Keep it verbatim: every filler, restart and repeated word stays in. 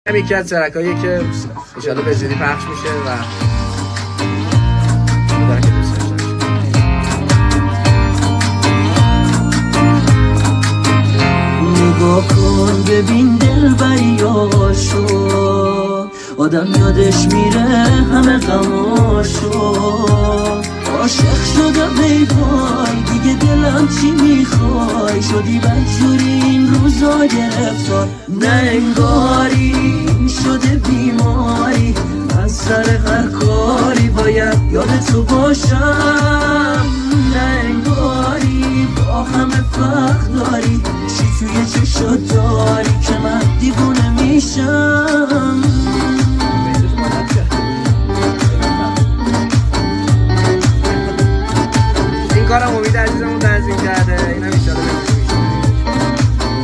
یکی از ترکایی که انشالله به زودی پخش میشه و نگاه کن ببین دل بریاشو آدم یادش میره همه غماشو عاشق شدم ای وای دیگه دلم چی میخوای شدی بدجوری این روزا گرفتار نه انگاری شده بیماری از سر هر کاری باید یاد تو باشم نه انگاری با همه فرق داری چی توی چشات